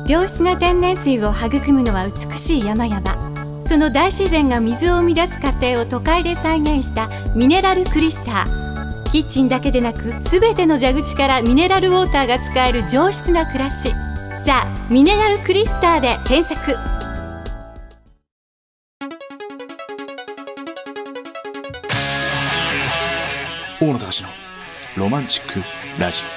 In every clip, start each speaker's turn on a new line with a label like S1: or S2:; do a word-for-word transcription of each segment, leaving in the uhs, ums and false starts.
S1: 良質な天然水を育むのは美しい山々。その大自然が水を生み出す過程を都会で再現したミネラルクリスター。キッチンだけでなく全ての蛇口からミネラルウォーターが使える上質な暮らし。さあミネラルクリスターで検索。
S2: 大野隆のロマンチックラジ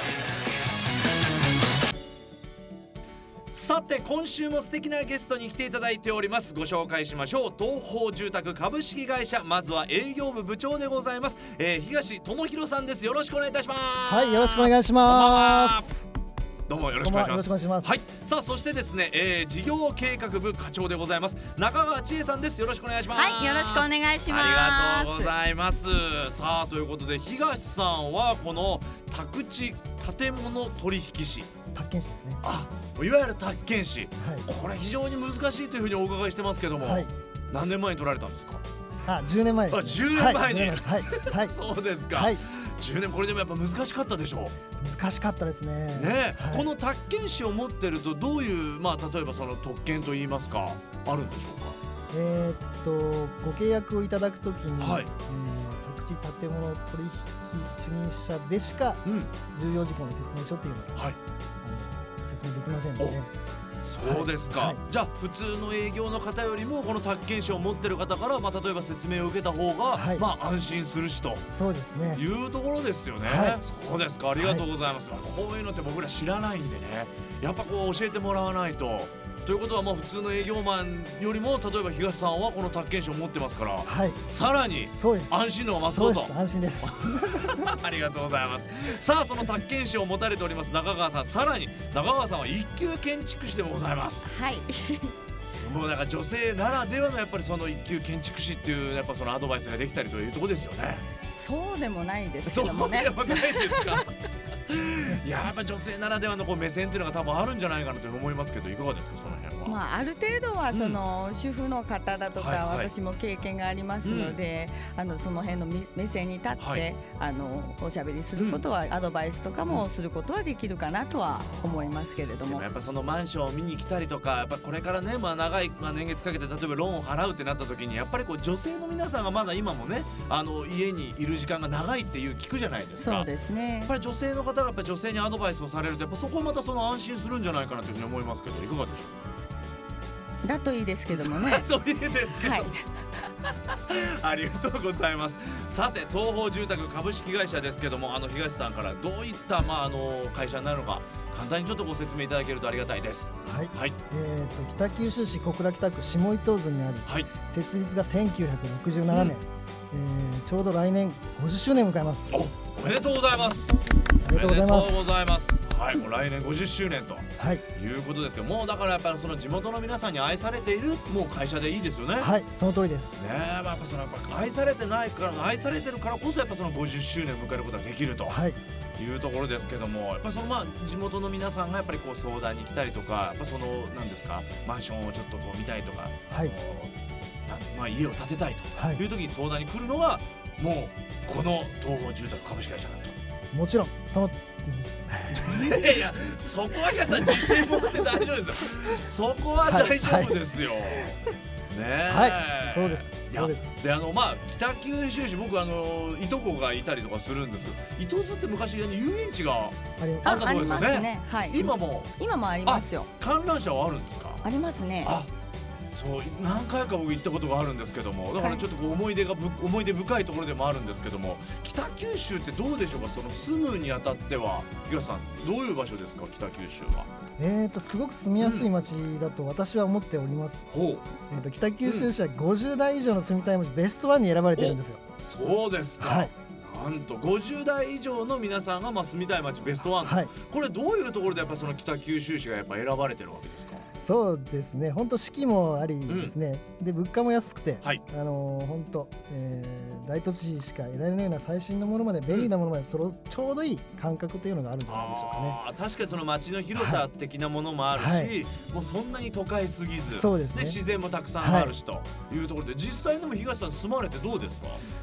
S3: オ。さて今週も素敵なゲストに来ていただいております。ご紹介しましょう。東宝住宅株式会社、まずは営業部部長でございます、えー、東智弘さんです。よろしくお願いいたします。
S4: はい、よろしくお願いします。
S3: どうもよろしくお願いします。
S4: よろしくお願いします。
S3: はい、さあそしてですね、えー、事業計画部課長でございます中川千恵さんです。よろしくお願いします。
S5: はい、よろしくお願いします。
S3: ありがとうございます。さあということで東さんはこの宅地建物取引士、
S4: 宅建士ですね。
S3: あ、いわゆる宅建士、
S4: はい、
S3: これ非常に難しいというふうにお伺いしてますけども、はい、何年前に取られたんですか？
S4: あ、じゅうねんまえです、ね。
S3: あ、じゅうねんまえに、
S4: はい、はいはい、
S3: そうですか、はい、じゅうねん、これでもやっぱ難しかったでしょう？
S4: 難しかったですね。
S3: ね、
S4: はい、
S3: この宅建士を持ってるとどういう、まあ、例えばその特権といいますかあるんでしょうか？
S4: えー、っとご契約をいただくときに、はい、えー、宅地建物取引主任者でしか重要事項の説明書っていうのが、はい、あの説明できませんので。
S3: そうですか、はい、じゃあ普通の営業の方よりもこの宅建士を持ってる方から、まあ、例えば説明を受けた方が、はい、まあ、安心するしと
S4: そうですね
S3: いうところですよね、はい、そうですか、ありがとうございます、はい、こういうのって僕ら知らないんでね、やっぱこう教えてもらわないと。ということは、まあ普通の営業マンよりも例えば東さんはこの宅建士を持ってますから、はい、さらに安心度が増すと。
S4: そうです、安心です
S3: ありがとうございます。さあその宅建士を持たれております中川さん、さらに中川さんは一級建築士でもございます。
S5: はい
S3: もうなんか女性ならではのやっぱりその一級建築士っていうやっぱそのアドバイスができたりというところですよね。
S5: そうでもないですけどもね。
S3: そうでもないですかいや、やっぱ女性ならではのこう目線っていうのが多分あるんじゃないかなと思いますけど、いかがですかその辺は？
S5: まあ、ある程度はその主婦の方だとか、
S3: はいはい、
S5: 私も経験がありますので、うん、あのその辺の目線に立って、はい、あのおしゃべりすることは、うん、アドバイスとかもすることはできるかなとは思いますけれども、
S3: でもやっぱそのマンションを見に来たりとか、やっぱこれからね、まあ、長い、まあ、年月かけて例えばローンを払うってなった時にやっぱりこう女性の皆さんがまだ今もね、あの家にいる時間が長いっていう聞くじゃないですか。
S5: そうですね。
S3: やっぱり女性の方がやっぱり女性にアドバイスをされると、やっぱそこはまたその安心するんじゃないかなというふうに思いますけど、いかがでしょう？
S5: だといいですけどもね。だ
S3: といいですけど、はい、ありがとうございます。さて東宝住宅株式会社ですけども、あの東さんからどういった、まあ、あの会社になるのか簡単にちょっとご説明いただけるとありがたいです。
S4: はい、はい、えー、と北九州市小倉北区下伊東津にあり、はい、設立がせんきゅうひゃくろくじゅうななねん、うん、えー、ちょうど来年ごじゅっしゅうねんを迎えます。
S3: お, おめでとうございます。
S4: ありがとうございます。
S3: おめでとうございます。はい、もう来年ごじゅっしゅうねんと、はい、いうことですけど、もうだからやっぱりその地元の皆さんに愛されているもう会社でいいですよね。
S4: はい、その通りです
S3: ね。やっぱそのやっぱ愛されてないから愛されてるからこそやっぱそのごじゅっしゅうねんを迎えることができると、はい、いうところですけども、やっぱそのまあ地元の皆さんがやっぱりこう相談に来たりとか、やっぱそのなんですか、マンションをちょっとこう見たいとか、はい、まあ家を建てたいという時に相談に来るのは、もうこの東宝住宅株式会社だと。
S4: もちろんその
S3: いやいや、そこは皆さん自信持って大丈夫ですよ。そこは大丈夫ですよ、はいはい、ねえ、
S4: はい、そうです。そうです。
S3: で、あのまあ北九州市、僕あのいとこがいたりとかするんですけど、伊東津って昔遊園地があったところですよね。
S5: ね、はい、
S3: 今も
S5: 今もありますよ。
S3: 観覧車はあるんですか？
S5: ありますね。あ、
S3: そう、何回か僕行ったことがあるんですけども、だからちょっとこう思い出がぶ、思い出深いところでもあるんですけども、北九州ってどうでしょうか？その住むにあたっては東さんどういう場所ですか？北九州は。
S4: えーとすごく住みやすい街だと私は思っております。うん、えーと北九州市はごじゅうだい以上の住みたい街ベストワンに選ばれてるんですよ。
S3: そうですか。はい、なんとごじゅうだい以上の皆さんがまあ住みたい街ベストワン、はい、これどういうところでやっぱその北九州市がやっぱ選ばれてるわけですか？
S4: そうですね、本当四季もありですね、うん、で物価も安くて、はい、あのー、本当、えー、大都市しか得られないような最新のものまで便利なものまでそのちょうどいい感覚というのがあるんじゃないでしょうかね。
S3: あ、確かにその街の広さ的なものもあるし、はい、もうそんなに都会すぎず、
S4: そうですね、
S3: で自然もたくさんあるし、はい、というところで、実際でも東さん住まれてどうですか？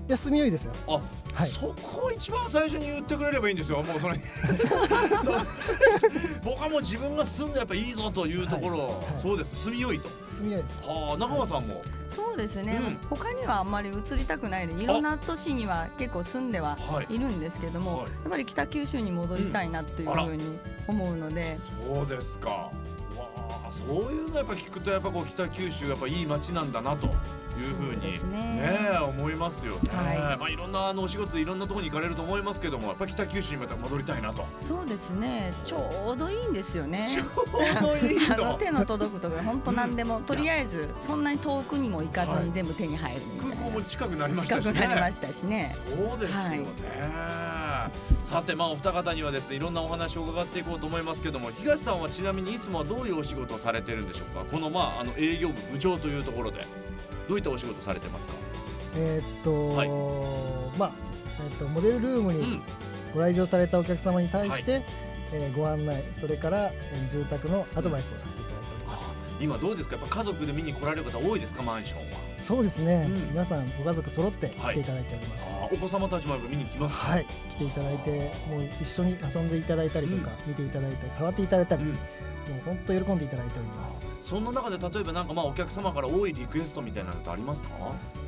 S4: や住みよいですよ。
S3: あ、はい、そこを一番最初に言ってくれればいいんですよ。もうそれ僕はもう自分が住んでやっぱいいぞというところ、はいはい、そうです、住みよいと。
S4: 住みよいです。
S3: あ、中川さんも、はい、
S5: そうですね、うん、他にはあんまり移りたくないで、いろんな都市には結構住んではいるんですけども、はい、やっぱり北九州に戻りたいなというふうに思うので、
S3: うん、そうですか。わあ、そういうのやっぱ聞くとやっぱこう北九州やっぱいい街なんだなというふうにね、ね思いますよね。はい、まあいろんなあのお仕事でいろんなところに行かれると思いますけども、やっぱり北九州にまた戻りたいなと。
S5: そうですね、ちょうどいいんですよね。
S3: ちょうどいい
S5: あの手の届くところ本当何でも、うん、とりあえずそんなに遠くにも行かずに全部手に入るみたいな、はい、
S3: 空港も近くなりましたしね。
S5: 近くなりましたしね。
S3: そうですよね。はい、さて、まあお二方にはですねいろんなお話を伺っていこうと思いますけども、東さんはちなみにいつもはどういうお仕事をされてるんでしょうか。このまああの営業部部長というところでどういったお仕事されてますか。
S4: えーっと、はい、まあ、えーっとモデルルームにご来場されたお客様に対して、うん、えー、ご案内、それから、えー、住宅のアドバイスをさせていただいております。
S3: うん、今どうですか、やっぱ家族で見に来られる方多いですか、マンションは。
S4: そうですね、うん、皆さんご家族揃って来ていただいております。
S3: はい、あ、お子様たちも見に来ますか。
S4: はい、来ていただいて、もう一緒に遊んでいただいたりとか、うん、見ていただいたり触っていただいたり、うん、もう本当喜んでいただいております。
S3: そんな中で例えばなんかまあお客様から多いリクエストみたいなのってありますか。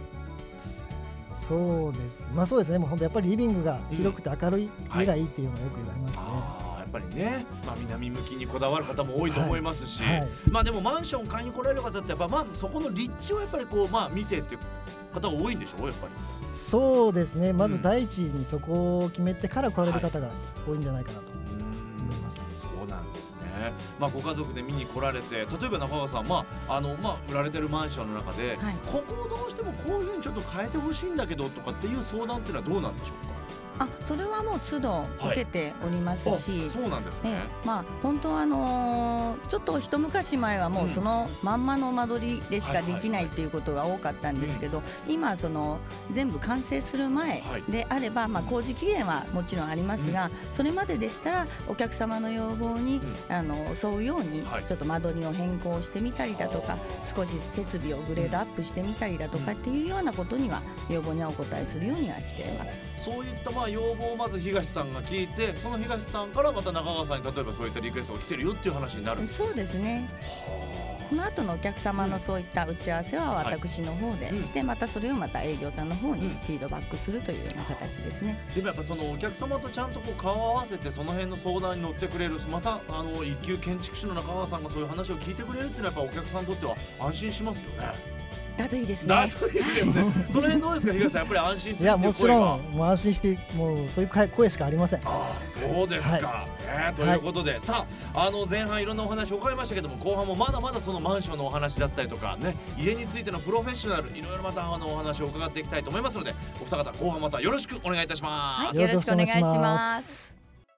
S4: そうです、まあそうですね、もう本当やっぱりリビングが広くて明るい家がいいっていうのがよく言われますね。うん、はい、あ、や
S3: っぱりね、まあ、南向きにこだわる方も多いと思いますし、はいはい、まあでもマンション買いに来られる方ってやっぱまずそこの立地をやっぱりこうまあ見てっていう方が多いんでしょう、やっぱり。
S4: そうですね、まず第一にそこを決めてから来られる方が多いんじゃないかなと思います。
S3: はい、そうなんですね。まあご家族で見に来られて、例えば中川さん、まああのまあ売られてるマンションの中で、はい、ここをどうしてもこういうふうにちょっと変えてほしいんだけどとかっていう相談っていうのはどうなんでしょうか。
S5: あ、それはもう都度受けておりますし、
S3: はい、そうなんですね。
S5: えまあ本当はあのー、ちょっと一昔前はもうそのまんまの間取りでしかできないっていうことが多かったんですけど、今その全部完成する前であれば、まあ工事期限はもちろんありますが、それまででしたらお客様の要望にあの沿うようにちょっと間取りを変更してみたりだとか、少し設備をグレードアップしてみたりだとかっていうようなことには要望にはお答えするようにはしています。
S3: そういったまあ要望をまず東さんが聞いて、その東さんからまた中川さんに例えばそういったリクエストが来てるよっていう話になるんですか。
S5: そうですね。その後のお客様のそういった打ち合わせは私の方でして、うん、またそれをまた営業さんの方にフィードバックするというような形ですね。
S3: でもやっぱそのお客様とちゃんとこう顔を合わせてその辺の相談に乗ってくれる、またあの一級建築士の中川さんがそういう話を聞いてくれるっていうのはやっぱお客さんにとっては安心しますよね。
S5: だといいですね。
S3: だといいですね。その辺どうですか、東さん、やっぱり安心して。
S4: いや、もちろんもう安心して、もうそういう声しかありません。あ
S3: あ、そうですか。はい、ね、ということで、はい、さあ、あの前半いろんなお話を伺いましたけども、後半もまだまだそのマンションのお話だったりとかね、家についてのプロフェッショナル、いろいろまたあのお話を伺っていきたいと思いますので、お二方後半またよろしくお願いいたします。
S5: はい、よろしくお願いします。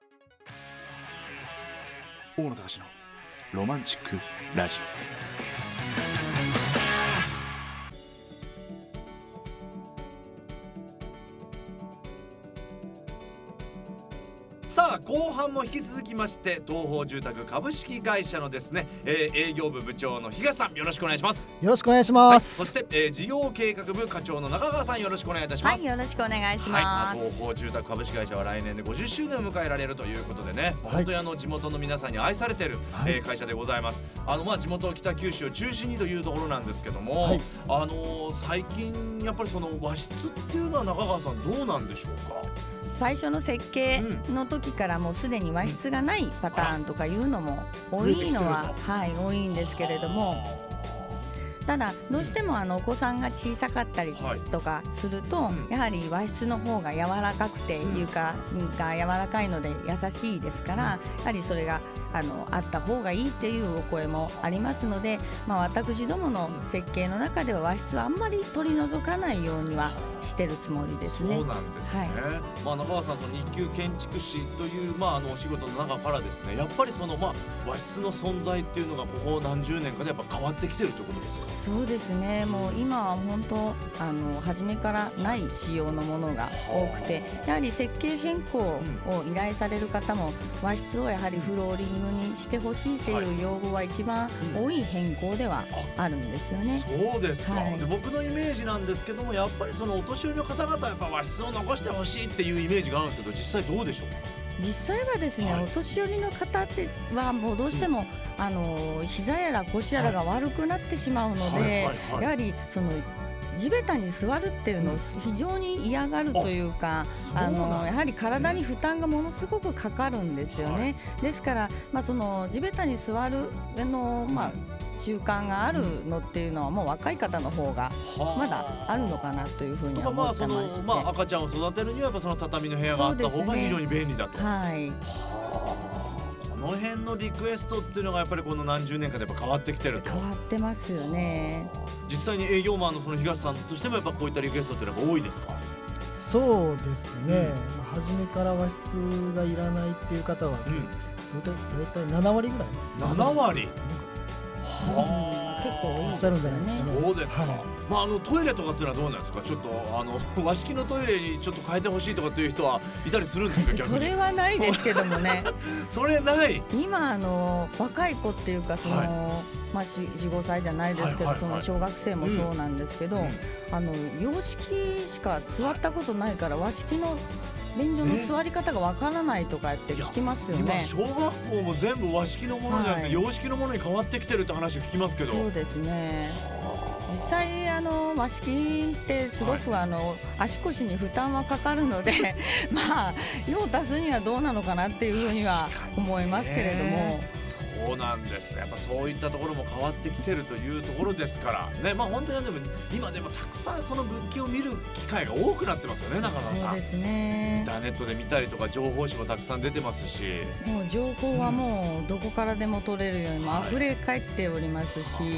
S2: 大野隆のロマンチックラジオ。
S3: さあ後半も引き続きまして、東宝住宅株式会社のですね、えー、営業部部長の東さん、よろしくお願いします。
S4: よろしくお願いします。
S3: はい、そして、えー、事業計画部課長の中川さん、よろしくお願いいたします。
S5: はい、よろしくお願いします。
S3: はい、東宝住宅株式会社は来年でごじゅっしゅうねんを迎えられるということでね、はい、本当にあの地元の皆さんに愛されている、はい、えー、会社でございます。あのまあ地元北九州を中心にというところなんですけども、はい、あのー、最近やっぱりその和室っていうのは中川さんどうなんでしょうか。
S5: 最初の設計の時からもうすでに和室がないパターンとかいうのも多いのは、はい、多いんですけれども、ただどうしてもあのお子さんが小さかったりとかすると、やはり和室の方が柔らかくて床が柔らかいので優しいですから、やはりそれがあのあった方がいいっていうお声もありますので、まあ、私どもの設計の中では和室はあんまり取り除かないようにはしてるつもりですね。
S3: そうなんですね。はい、まあ、中川さん、その一級建築士という、まあ、あのお仕事の中からですね、やっぱりその、まあ、和室の存在っていうのがここ何十年かでやっぱ変わってきてるということですか。
S5: そうですね。もう今は本当あの初めからない仕様のものが多くて、やはり設計変更を依頼される方も和室をやはりフローリングにしてほしいっていう要望は一番多い変更ではあるんですよね。
S3: そうですか、
S5: はい、
S3: で僕のイメージなんですけども、やっぱりそのお年寄りの方々はやっぱ和室を残してほしいっていうイメージがあるんですけど、実際どうでしょうか？
S5: 実際はですね、はい、お年寄りの方ってはもうどうしても、うん、あの膝やら腰やらが悪くなってしまうので、はいはいはいはい、やはりその地べたに座るっていうのを非常に嫌がるというか、うん、あのやはり体に負担がものすごくかかるんですよね、はい、ですから、まあ、その地べたに座るあの、まあ、習慣があるのっていうのはもう若い方の方がまだあるのかなというふうには思ってまして、
S3: まあまあ、赤ちゃんを育てるにはやっぱその畳の部屋があった方が非常に便利だと。
S5: はい、
S3: この辺のリクエストっていうのがやっぱりこの何十年かでやっぱ変わってきてると。
S5: 変わってますよね。
S3: 実際に営業マンのその東さんとしてもやっぱこういったリクエストっていうのが多いですか？
S4: そうですね、うん、初めから和室がいらないっていう方は、うん、大体ななわりぐらい。
S3: ななわり、
S5: はあ、結構多いですよね。
S3: そうですか、はい、まあ、あのトイレとかっていうのはどうなんですか？ちょっとあの和式のトイレにちょっと変えてほしいとかっていう人はいたりするんですか？逆に
S5: それはないですけどもね
S3: それない。
S5: 今あの若い子っていうかその、はい、まあ、よん、ごさいじゃないですけど、はいはいはい、その小学生もそうなんですけど、うん、あの洋式しか座ったことないから和式の便所の座り方がわからないとかって聞きますよね。
S3: 今小学校も全部和式のものじゃなくて、はい、洋式のものに変わってきてるって話聞きますけど。
S5: そうですね。実際あの和式ってすごく、はい、あの足腰に負担はかかるのでまあ用を足すにはどうなのかなっていうふうには思いますけれども。
S3: そうなんですね。やっぱそういったところも変わってきてるというところですからね。まあ本当にでも今でもたくさんその物件を見る機会が多くなってますよね、中川さん。
S5: そうですね。
S3: インターネットで見たりとか情報誌もたくさん出てますし、
S5: もう情報はもうどこからでも取れるようにも溢れ返っておりますし、はい、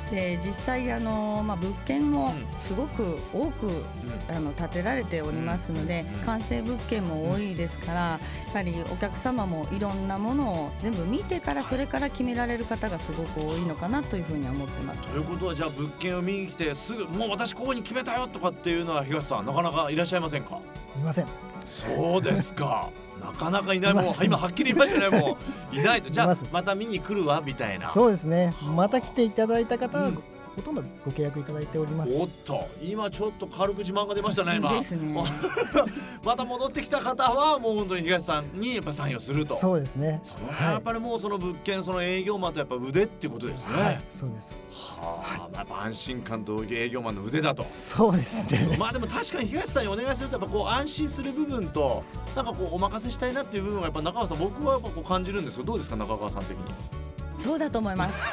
S5: で実際あの、まあ、物件もすごく多く、うん、あの建てられておりますので、うん、完成物件も多いですから、やはりお客様もいろんなものを全部見てからそれから決められる方がすごく多いのかなというふうには思ってます。
S3: ということはじゃあ物件を見に来てすぐもう私ここに決めたよとかっていうのは東さんなかなかいらっしゃいませんか？
S4: いません。
S3: そうですかなかなかいない。もう今はっきり言いましたね。もういないとじゃあまた見に来るわみたいな。
S4: そうですね。また来ていただいた方は、うん、ほとんどご契約いただいております。
S3: おっと今ちょっと軽く自慢が出ましたね今
S5: ですね
S3: また戻ってきた方はもう本当に東さんにやっぱサインをすると。
S4: そうですね。
S3: そのやっぱりもうその物件その営業マンとやっぱ腕っていうことですね。
S4: はい、そうです。
S3: はあ、はい、やっぱ安心感と営業マンの腕だと。
S4: そうですね。
S3: まあでも確かに東さんにお願いするとやっぱこう安心する部分となんかこうお任せしたいなっていう部分がやっぱ中川さん僕はやっぱこう感じるんですけど、どうですか中川さん的に。
S5: そうだと思います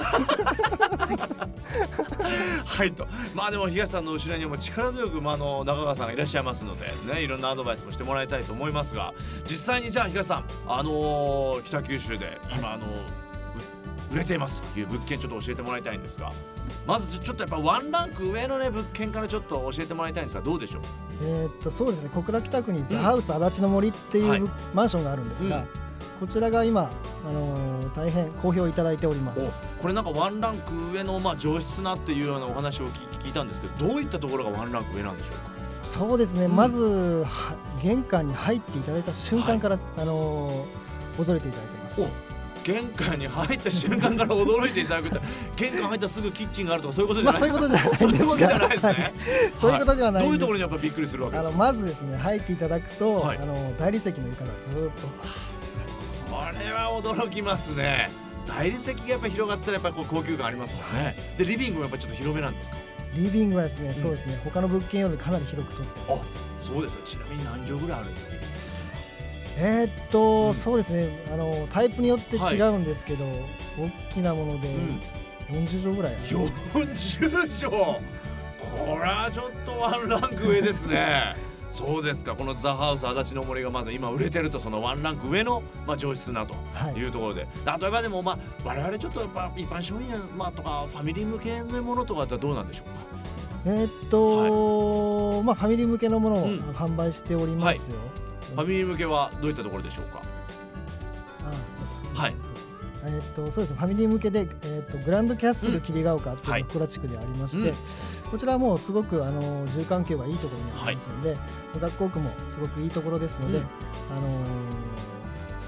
S3: はいと、まあでも東さんの後ろにも力強く、まあ、あの中川さんがいらっしゃいますのでね、いろんなアドバイスもしてもらいたいと思いますが、実際にじゃあ東さん、あのー、北九州で今、あのー、売れていますという物件ちょっと教えてもらいたいんですが、まずちょっとやっぱワンランク上のね物件からちょっと教えてもらいたいんですがどうでしょう。
S4: えー、っとそうですね、小倉北区にザ・ハウス足立の森っていう、うん、はい、マンションがあるんですが、うん、こちらが今、あのー、大変好評いただいております。
S3: これなんかワンランク上の、まあ、上質なっていうようなお話を 聞, 聞いたんですけど、どういったところがワンランク上なんでしょうか。
S4: そうですね、うん、まず玄関に入っていただいた瞬間から、はい、あのー、驚いていただいてます。
S3: お玄関に入った瞬間から驚いていただくって玄関入ったらすぐキッチンがあるとかそういうことじゃない、
S4: まあ、そういうことじゃないですか。
S3: そういうことじゃないですね、はい、
S4: そういうことではないんです。
S3: どういうところにやっぱびっくりするわけですか。
S4: あのまずですね、入っていただくと、はい、あの大理石の床がずっと、
S3: これは驚きますね。大理石がやっぱ広がったらやっぱりこう高級感ありますもんね。でリビングもやっぱちょっと広めなんですか。
S4: リビングはですね、うん、そうですね、他の物件よりかなり広くとっています。
S3: あ、そうです。ちなみに何畳ぐらいあるんですか。
S4: えー、っと、うん、そうですね、あのタイプによって違うんですけど、はい、大きなものでよんじゅう畳ぐらい、
S3: うん、よんじゅう畳、これはちょっとワンランク上ですねそうですか。このザ・ハウス足立の森がまだ今売れてると、そのワンランク上の、まあ、上質なというところで、はい、例えばでも、まあ、我々ちょっとやっぱ一般庶民、まあ、とかファミリー向けのものとかだったらどうなんでしょうか。
S4: えー、っと、はい、まあ、ファミリー向けのものを販売しておりますよ、
S3: はい。ファミリー向けはどういったところでしょうか。
S4: ああ、そうですね、
S3: はい、
S4: えー、っとそうですね、ファミリー向けで、えー、っとグランドキャッスル桐ヶ丘という小倉地区でありまして、うん、はい、こちらはもうすごくあの住環境がいいところにありますので、はい、学校区もすごくいいところですので、うん、あのー、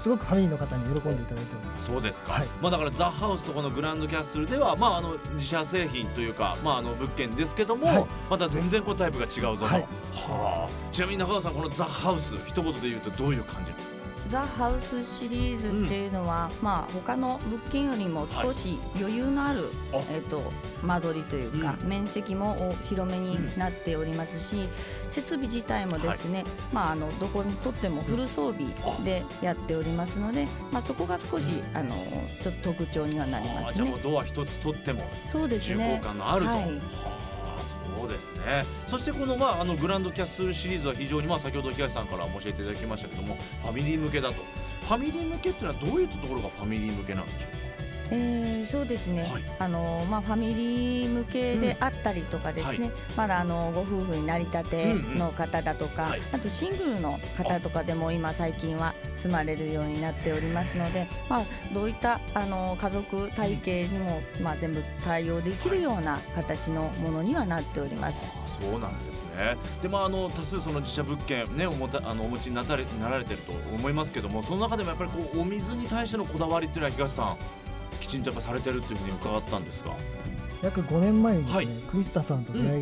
S4: すごくファミリーの方に喜んでいただいております。
S3: そうですか、
S4: はい、
S3: まあ、だからザ・ハウスとこのグランドキャッスルでは、まあ、あの自社製品というか、まあ、あの物件ですけども、はい、また全然こうタイプが違うぞと、はい、はあ、ちなみに中川さん、このザ・ハウス一言で言うとどういう感じ？
S5: ザ・ハウスシリーズっていうのは、うん、まあ他の物件よりも少し余裕のある、はい、えー、と間取りというか、うん、面積も広めになっておりますし、うん、設備自体もですね、はい、まあ、あのどこにとってもフル装備でやっておりますので、まあ、そこが少し、うん、あのちょっと特徴にはなりますね。
S3: じゃあもうドア一つ取っても
S5: そうですね、
S3: 重厚感のあると、
S5: はい、
S3: そうですね。そしてこの、まあ、あのグランドキャッスルシリーズは非常に、まあ、先ほど東さんから教えていただきましたけども、ファミリー向けだと。ファミリー向けっていうのはどういったところがファミリー向けなんでしょうか？
S5: えー、そうですね、はい、あのまあ、ファミリー向けであったりとかですね、うん、はい、まだあのご夫婦になりたての方だとか、うんうん、はい、あとシングルの方とかでも今最近は住まれるようになっておりますので、まあ、どういったあの家族体系にも、まあ、全部対応できるような形のものにはなっております。
S3: そうなんですね。で、まあ、あの多数その自社物件、ね、おもたあのお持ちになられ、なられてると思いますけども、その中でもやっぱりこうお水に対してのこだわりっていうのは東さんきちんとやっぱされてるっていうふうに伺ったんですが、
S4: 約ごねんまえにですね、はい、クリスタさんと出会い、うん、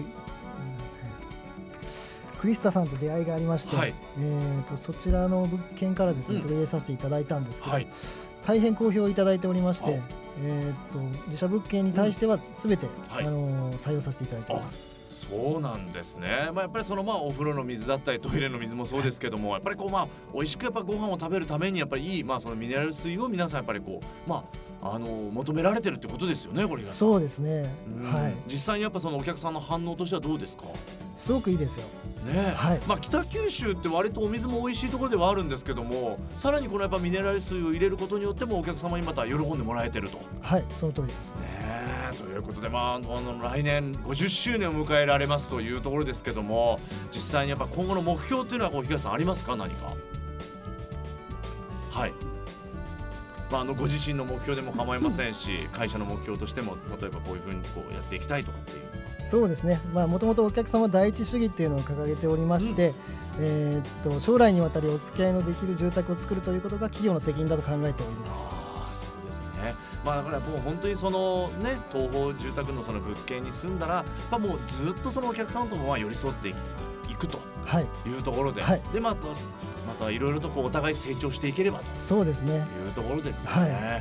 S4: クリスタさんと出会いがありまして、はい、えー、とそちらの物件からですね、うん、取り入れさせていただいたんですけど、はい、大変好評いただいておりまして、えー、と自社物件に対しては全て、うん、はい、あのー、採用させていただいております。
S3: そうなんですね。まあ、やっぱりそのまあお風呂の水だったりトイレの水もそうですけども、やっぱりこうまあ美味しくやっぱご飯を食べるためにやっぱりいい、まあ、そのミネラル水を皆さんやっぱりこうまああの求められてるってことですよね、これが。
S4: そうですね、はい、
S3: 実際にやっぱそのお客さんの反応としてはどうですか？
S4: すごくいいですよ
S3: ね。
S4: はい、
S3: まあ、北九州って割とお水も美味しいところではあるんですけども、さらにこのやっぱミネラル水を入れることによってもお客様にまた喜んでもらえてると。
S4: はい、その通りです
S3: ね。ということで、まあ、あの来年ごじゅっしゅうねんを迎えられますというところですけども、実際にやっぱ今後の目標っていうのはこう東さんありますか？何か。はい、まあ、あのご自身の目標でも構いませんし、会社の目標としても例えばこういうふうにこうやっていきたいとかっていう。
S4: そうですね、もともとお客様第一主義っていうのを掲げておりまして、うん、えー、っと将来にわたりお付き合いのできる住宅を作るということが企業の責任だと考えております。
S3: あ、そうですね。まあ、だからもう本当にそのね、東宝住宅のその物件に住んだら、まあ、もうずっとそのお客様ともまあ寄り添っていくというところで、はい、でまたまたいろいろとこうお互い成長していければと。
S4: そうですね。
S3: いうところですよね。はい、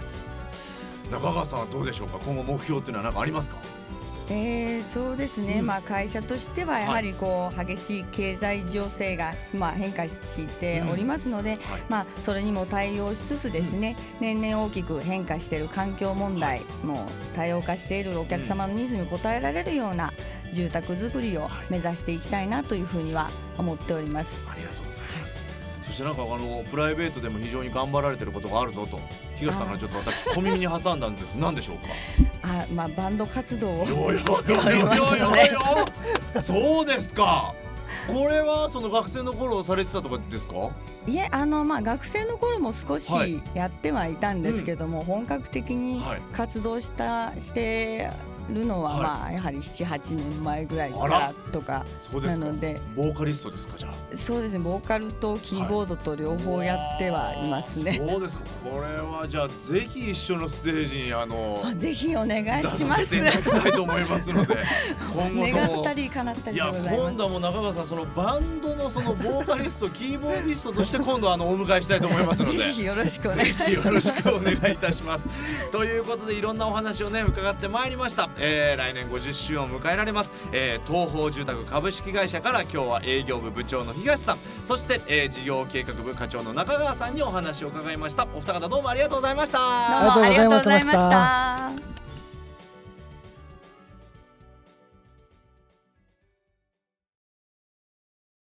S3: 中川さんはどうでしょうか？今後目標っていうのは何かありますか？
S5: えー、そうですね、うん、まあ、会社としてはやはりこう、はい、激しい経済情勢がまあ変化しておりますので、うん、はい、まあ、それにも対応しつつですね、うん、年々大きく変化している環境問題も多様化しているお客様のニーズに応えられるような住宅作りを目指していきたいなというふうには思っております。
S3: ありがとうございます。そしてなんかあのプライベートでも非常に頑張られてることがあるぞと東さんからちょっと私小耳に挟んだんです。何でしょうか？
S5: あ、まあ、バンド活動をしておりますので。
S3: そうですか。これはその学生の頃されてたとかですか？
S5: いえ、あの、まあ、学生の頃も少しやってはいたんですけども、はい、うん、本格的に活動した、はい、してるのは、まあ、やはりななはちねんまえぐらいからとかなので。
S3: ボーカリストですか？じゃあ。
S5: そうですね、ボーカルとキーボードと両方やってはいますね。
S3: はい、そうですか。これはじゃあぜひ一緒のステージにあの
S5: あぜひお願いします。
S3: 出ていただきたいと思いますので今後とも
S5: 願ったり叶ったりでございます。
S3: いや、今度はもう中川さん、そのバンドのそのボーカリストキーボーディストとして今度はあのお迎えしたいと思いますので
S5: ぜひよろしくお願いします。
S3: ぜひよろしくお願いいたしますということでいろんなお話をね伺ってまいりました。えー、来年ごじゅっしゅうねんを迎えられます、えー、東宝住宅株式会社から今日は営業部部長の東さん、そして、えー、事業計画部課長の中川さんにお話を伺いました。お二方どうもありがとうございました。
S5: どうもありがとうございました。